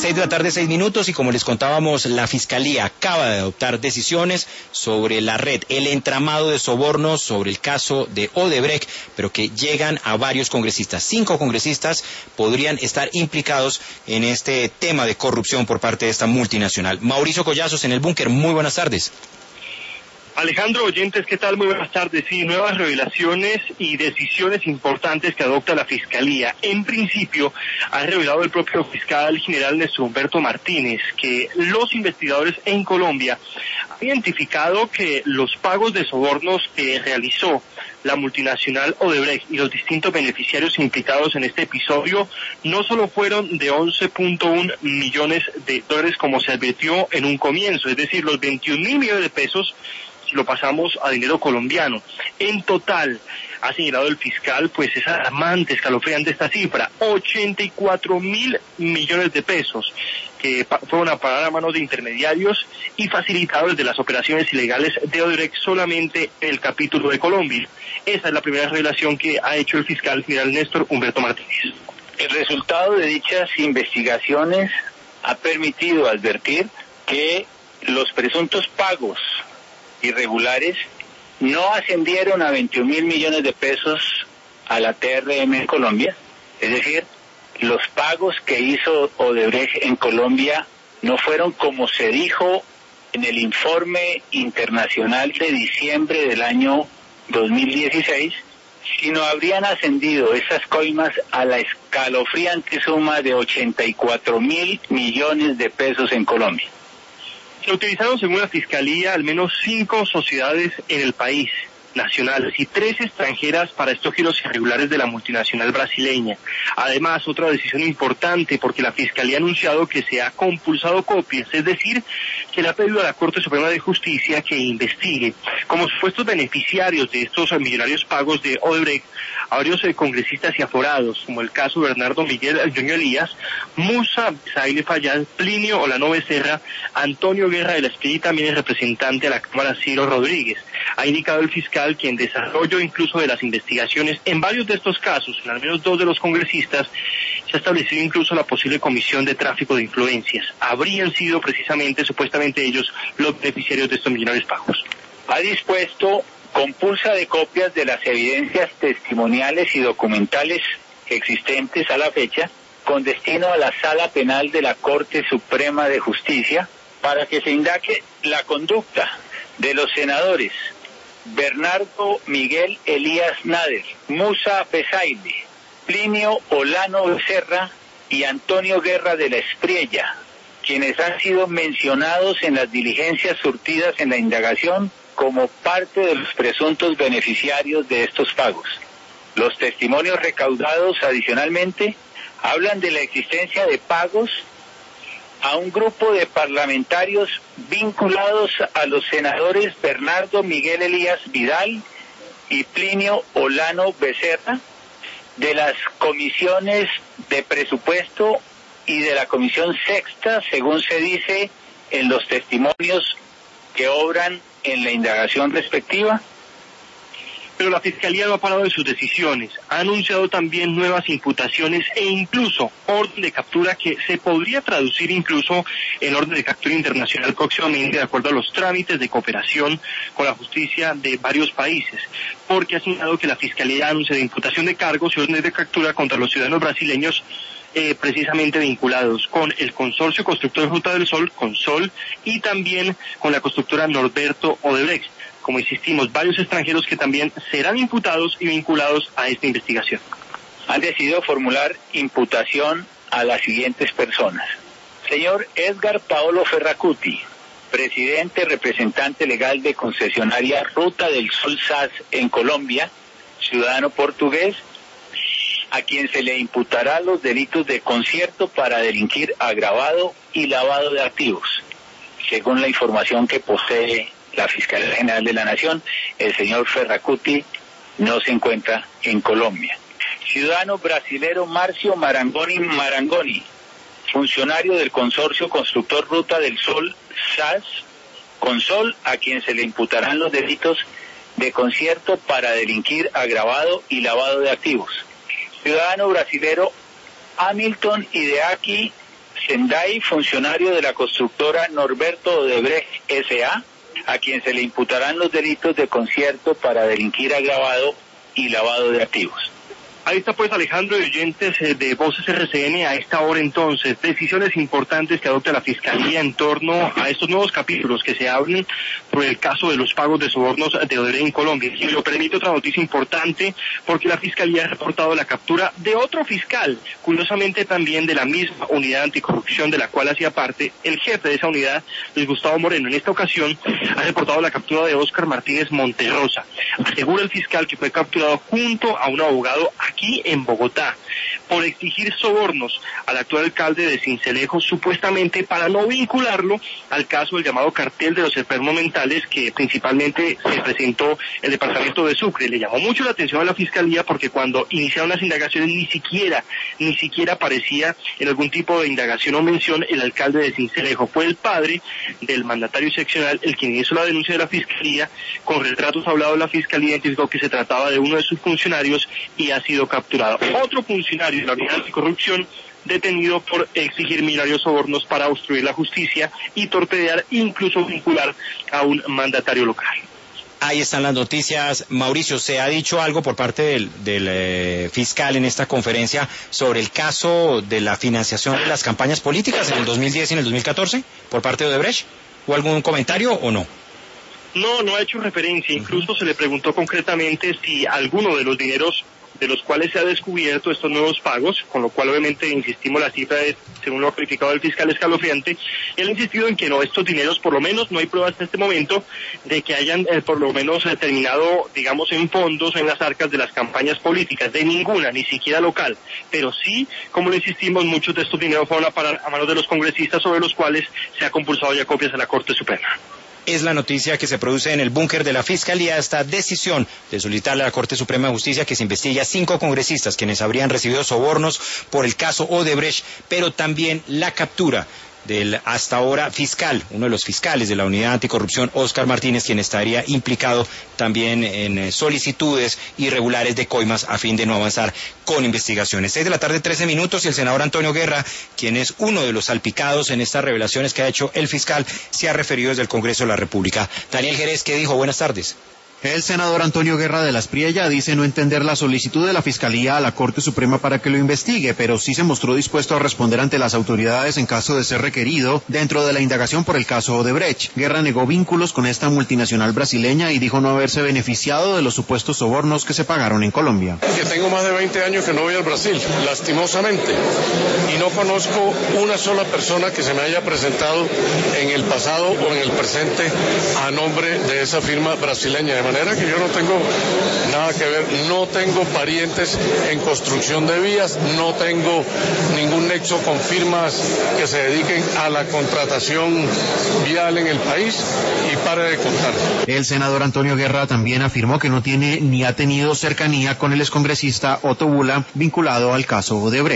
6 de la tarde, 6 minutos, y como les contábamos, la Fiscalía acaba de adoptar decisiones sobre la red, el entramado de sobornos, sobre el caso de Odebrecht, pero que llegan a varios congresistas. 5 congresistas podrían estar implicados en este tema de corrupción por parte de esta multinacional. Mauricio Collazos en el búnker, muy buenas tardes. Alejandro, oyentes, ¿qué tal? Muy buenas tardes. Sí, nuevas revelaciones y decisiones importantes que adopta la Fiscalía. En principio, ha revelado el propio fiscal general Néstor Humberto Martínez que los investigadores en Colombia han identificado que los pagos de sobornos que realizó la multinacional Odebrecht y los distintos beneficiarios implicados en este episodio no solo fueron de 11.1 millones de dólares como se advirtió en un comienzo, es decir, los 21.000 millones de pesos si lo pasamos a dinero colombiano. En total, ha señalado el fiscal, pues es alarmante, escalofriante esta cifra, 84.000 millones de pesos que fueron a parar a manos de intermediarios y facilitadores de las operaciones ilegales de Odebrecht solamente en el capítulo de Colombia. Esa es la primera revelación que ha hecho el fiscal general Néstor Humberto Martínez. El resultado de dichas investigaciones ha permitido advertir que los presuntos pagos irregulares no ascendieron a 21.000 millones de pesos a la TRM en Colombia, es decir, los pagos que hizo Odebrecht en Colombia no fueron como se dijo en el informe internacional de diciembre del año 2016, sino habrían ascendido esas coimas a la escalofriante suma de 84.000 millones de pesos en Colombia. Se utilizaron, según la Fiscalía, al menos 5 sociedades en el país, nacionales, y 3 extranjeras para estos giros irregulares de la multinacional brasileña. Además, otra decisión importante, porque la Fiscalía ha anunciado que se ha compulsado copias, es decir, que le ha pedido a la Corte Suprema de Justicia que investigue como supuestos beneficiarios de estos millonarios pagos de Odebrecht a varios congresistas y aforados, como el caso de Bernardo Miguel Ñoño Elías, Musa Saile Fayad, Plinio Olano Becerra, Antonio Guerra de la Espí, y también el representante de la Cámara Ciro Rodríguez. Ha indicado el fiscal que en desarrollo incluso de las investigaciones en varios de estos casos, en al menos 2 de los congresistas, se ha establecido incluso la posible comisión de tráfico de influencias. Habrían sido precisamente, supuestamente ellos, los beneficiarios de estos millonarios pagos. Ha dispuesto compulsa de copias de las evidencias testimoniales y documentales existentes a la fecha, con destino a la Sala Penal de la Corte Suprema de Justicia, para que se indague la conducta de los senadores Bernardo Miguel Elías Nader, Musa Pesaile, Plinio Olano Becerra y Antonio Guerra de la Espriella, quienes han sido mencionados en las diligencias surtidas en la indagación como parte de los presuntos beneficiarios de estos pagos. Los testimonios recaudados adicionalmente hablan de la existencia de pagos a un grupo de parlamentarios vinculados a los senadores Bernardo Miguel Elías Vidal y Plinio Olano Becerra, de las comisiones de presupuesto y de la comisión sexta, según se dice en los testimonios que obran en la indagación respectiva. Pero la Fiscalía no ha parado de sus decisiones, ha anunciado también nuevas imputaciones e incluso orden de captura que se podría traducir incluso en orden de captura internacional próximamente, de acuerdo a los trámites de cooperación con la justicia de varios países, porque ha señalado que la Fiscalía anuncia de imputación de cargos y órdenes de captura contra los ciudadanos brasileños precisamente vinculados con el Consorcio Constructor Ruta del Sol, Consol, y también con la constructora Norberto Odebrecht. Como insistimos, varios extranjeros que también serán imputados y vinculados a esta investigación. Han decidido formular imputación a las siguientes personas. Señor Edgar Paolo Ferracuti, presidente representante legal de concesionaria Ruta del Sol SAS en Colombia, ciudadano portugués, a quien se le imputará los delitos de concierto para delinquir agravado y lavado de activos. Según la información que posee la Fiscalía General de la Nación, el señor Ferracuti no se encuentra en Colombia. Ciudadano brasilero Márcio Marangoni, funcionario del Consorcio Constructor Ruta del Sol SAS, Consol, a quien se le imputarán los delitos de concierto para delinquir agravado y lavado de activos. Ciudadano brasilero Hamilton Ideaki Sendai, funcionario de la constructora Norberto Odebrecht S.A., a quien se le imputarán los delitos de concierto para delinquir agravado y lavado de activos. Ahí está pues Alejandro y oyentes de Voces RCN a esta hora entonces, decisiones importantes que adopta la Fiscalía en torno a estos nuevos capítulos que se abren por el caso de los pagos de sobornos de Odebrecht en Colombia. Y me lo permite otra noticia importante porque la Fiscalía ha reportado la captura de otro fiscal, curiosamente también de la misma unidad anticorrupción de la cual hacía parte el jefe de esa unidad, Luis Gustavo Moreno. En esta ocasión ha reportado la captura de Óscar Martínez Monterrosa. Asegura el fiscal que fue capturado junto a un abogado aquí en Bogotá por exigir sobornos al actual alcalde de Sincelejo, supuestamente para no vincularlo al caso del llamado cartel de los enfermos mentales que principalmente se presentó el departamento de Sucre. Le llamó mucho la atención a la Fiscalía porque cuando iniciaron las indagaciones ni siquiera aparecía en algún tipo de indagación o mención el alcalde de Sincelejo. Fue el padre del mandatario seccional el quien hizo la denuncia de la Fiscalía. Con retratos hablados, la Fiscalía identificó que se trataba de uno de sus funcionarios y ha sido capturado. Otro funcionario de la unidad anticorrupción detenido por exigir millonarios sobornos para obstruir la justicia y torpedear, incluso vincular a un mandatario local. Ahí están las noticias. Mauricio, ¿se ha dicho algo por parte del fiscal en esta conferencia sobre el caso de la financiación de las campañas políticas en el 2010 y en el 2014 por parte de Odebrecht? ¿O algún comentario o no? No ha hecho referencia. Incluso se le preguntó concretamente si alguno de los dineros de los cuales se ha descubierto estos nuevos pagos, con lo cual obviamente insistimos, la cifra es, según lo verificado del fiscal, escalofriante. Él ha insistido en que no, estos dineros por lo menos no hay pruebas en este momento de que hayan por lo menos terminado, digamos, en fondos en las arcas de las campañas políticas, de ninguna, ni siquiera local, pero sí, como le insistimos, muchos de estos dineros fueron a parar a manos de los congresistas sobre los cuales se ha compulsado ya copias a la Corte Suprema. Es la noticia que se produce en el búnker de la Fiscalía, esta decisión de solicitarle a la Corte Suprema de Justicia que se investigue a 5 congresistas quienes habrían recibido sobornos por el caso Odebrecht, pero también la captura del hasta ahora fiscal, uno de los fiscales de la unidad anticorrupción, Óscar Martínez, quien estaría implicado también en solicitudes irregulares de coimas a fin de no avanzar con investigaciones. 6:13 p.m. y el senador Antonio Guerra, quien es uno de los salpicados en estas revelaciones que ha hecho el fiscal, se ha referido desde el Congreso de la República. Daniel Jerez, ¿qué dijo? Buenas tardes. El senador Antonio Guerra de la Espriella dice no entender la solicitud de la Fiscalía a la Corte Suprema para que lo investigue, pero sí se mostró dispuesto a responder ante las autoridades en caso de ser requerido dentro de la indagación por el caso Odebrecht. Guerra negó vínculos con esta multinacional brasileña y dijo no haberse beneficiado de los supuestos sobornos que se pagaron en Colombia. Que tengo más de 20 años que no voy al Brasil, lastimosamente, y no conozco una sola persona que se me haya presentado en el pasado o en el presente a nombre de esa firma brasileña, de manera que yo no tengo nada que ver, no tengo parientes en construcción de vías, no tengo ningún nexo con firmas que se dediquen a la contratación vial en el país y pare de contar. El senador Antonio Guerra también afirmó que no tiene ni ha tenido cercanía con el excongresista Otto Bula vinculado al caso Odebrecht.